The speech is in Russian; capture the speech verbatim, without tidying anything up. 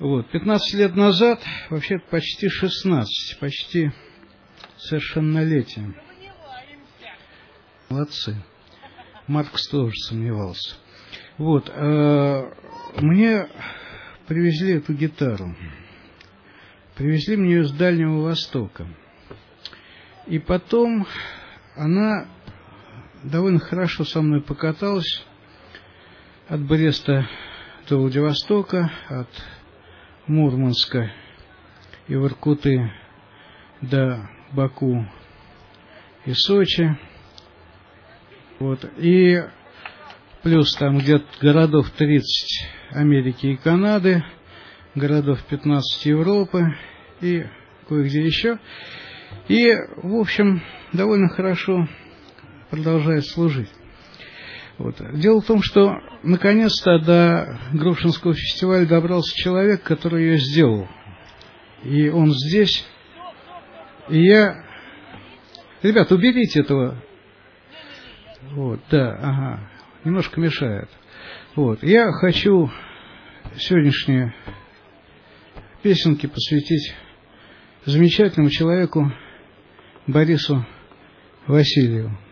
Вот, пятнадцать лет назад, вообще почти шестнадцать, почти совершеннолетие. Молодцы. Маркс тоже сомневался. Вот, э, мне привезли эту гитару. Привезли мне ее с Дальнего Востока. И потом она довольно хорошо со мной покаталась от Бреста до Владивостока, от Мурманска и Воркуты до Баку и Сочи. Вот. И плюс там где-то городов тридцать Америки и Канады, городов пятнадцать Европы и кое-где еще. И, в общем, довольно хорошо продолжает служить. Вот. Дело в том, что наконец-то до Грушинского фестиваля добрался человек, который ее сделал. И он здесь. И я... Ребята, уберите этого. Вот, да, ага. Немножко мешает. Вот. Я хочу сегодняшние песенки посвятить замечательному человеку Борису Васильеву.